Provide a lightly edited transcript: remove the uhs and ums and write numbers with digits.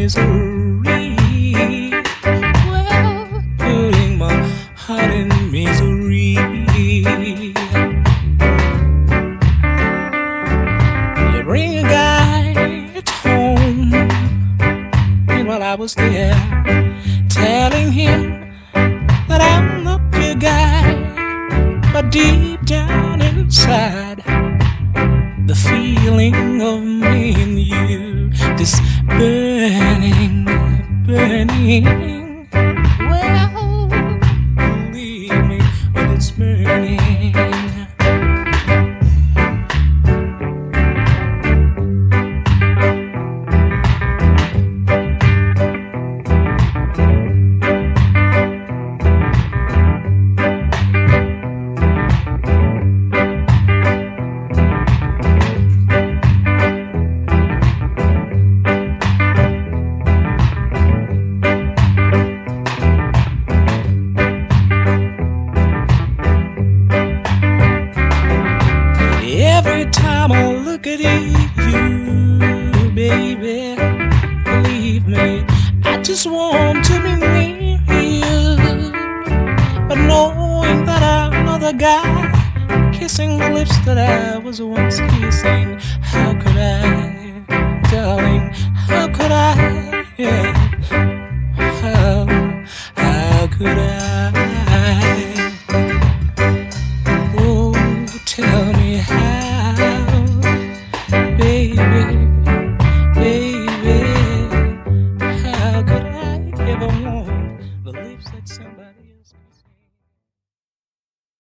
misery. Well, putting my heart in misery. You bring a guy home, and while I was there, telling him that I'm not your guy, but deep down inside, the feeling of me and you, this burning, burning. Well, believe me, when it's burning. Every time I look at you, baby, believe me, I just want to be near you. But knowing that I'm another guy, kissing the lips that I was once kissing, how could I, darling, how could I, yeah, how could I, oh, tell me how, baby, baby, how could I ever want the lips that somebody else kissed?